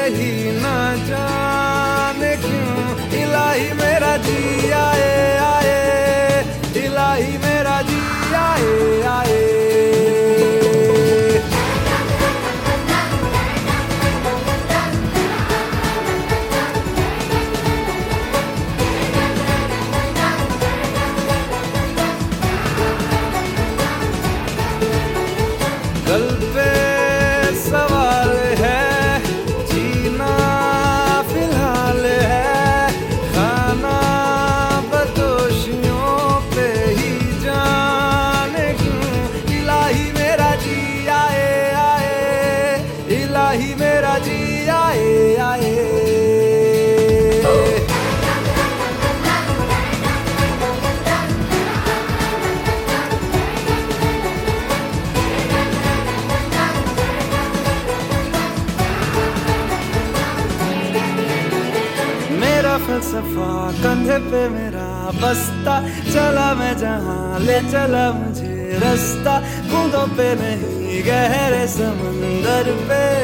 ही ना जाने क्यों इलाही मेरा जी आए आए, इलाही मेरा जी आए आए। कल पे सवाल है, जीना फिलहाल है, खाना बदोशियों पे ही जाने क्यों इलाही मेरा जी आए आए, इलाही मेरा जी आए आए। मेरा फलसफा कंधे पे मेरा बस्ता, चला मैं जहां ले चला मुझे रास्ता, बूंदों पे नहीं गहरे समंदर पे।